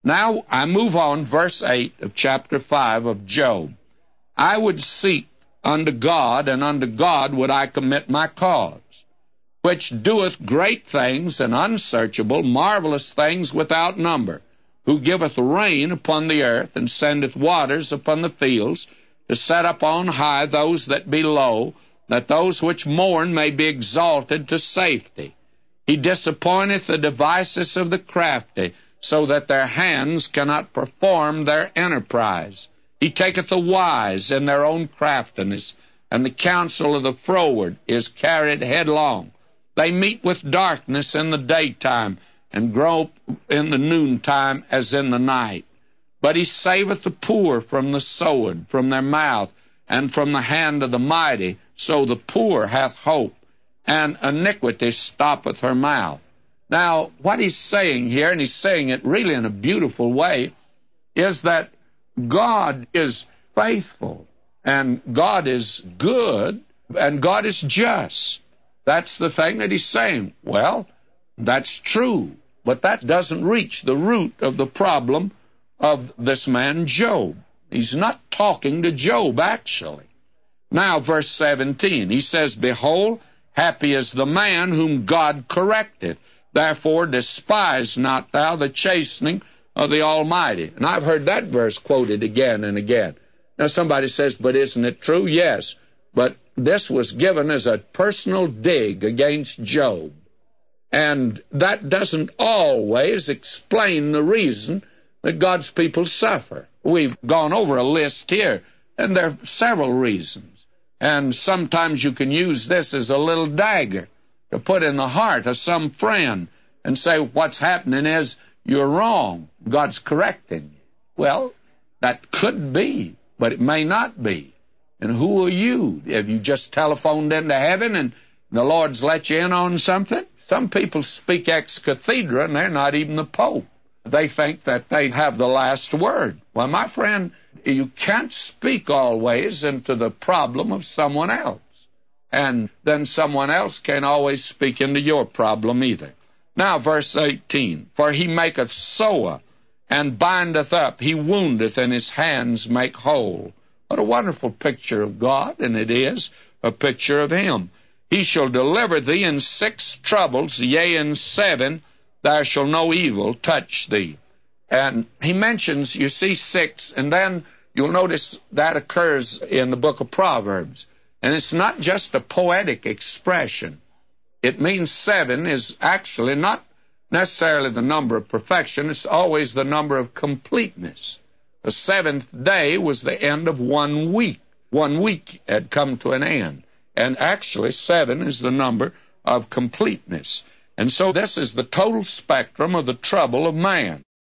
Now I move on, verse 8 of chapter 5 of Job. I would seek unto God, and unto God would I commit my cause, which doeth great things and unsearchable, marvelous things without number, who giveth rain upon the earth, and sendeth waters upon the fields, to set up on high those that be low, that those which mourn may be exalted to safety. He disappointeth the devices of the crafty, so that their hands cannot perform their enterprise. He taketh the wise in their own craftiness, and the counsel of the froward is carried headlong. They meet with darkness in the daytime, and grope in the noontime as in the night. But he saveth the poor from the sword, from their mouth, and from the hand of the mighty. So the poor hath hope, and iniquity stoppeth her mouth. Now, what he's saying here, and he's saying it really in a beautiful way, is that God is faithful, and God is good, and God is just. That's the thing that he's saying. Well, that's true, but that doesn't reach the root of the problem of this man Job. He's not talking to Job, actually. Now, verse 17, he says, Behold, happy is the man whom God correcteth. Therefore despise not thou the chastening of the Almighty. And I've heard that verse quoted again and again. Now somebody says, but isn't it true? Yes, but this was given as a personal dig against Job. And that doesn't always explain the reason that God's people suffer. We've gone over a list here, and there are several reasons. And sometimes you can use this as a little dagger to put in the heart of some friend and say, what's happening is you're wrong. God's correcting you. Well, that could be, but it may not be. And who are you? Have you just telephoned into heaven and the Lord's let you in on something? Some people speak ex cathedra, and they're not even the Pope. They think that they have the last word. Well, my friend, you can't speak always into the problem of someone else. And then someone else can't always speak into your problem either. Now, verse 18, For he maketh sore, and bindeth up, he woundeth, and his hands make whole. What a wonderful picture of God, and it is a picture of him. He shall deliver thee in 6 troubles, yea, in 7, there shall no evil touch thee. And he mentions, you see, 6, and then you'll notice that occurs in the book of Proverbs. And it's not just a poetic expression. It means 7 is actually not necessarily the number of perfection. It's always the number of completeness. The 7th day was the end of 1 week. 1 week had come to an end. And actually, 7 is the number of completeness. And so this is the total spectrum of the trouble of man.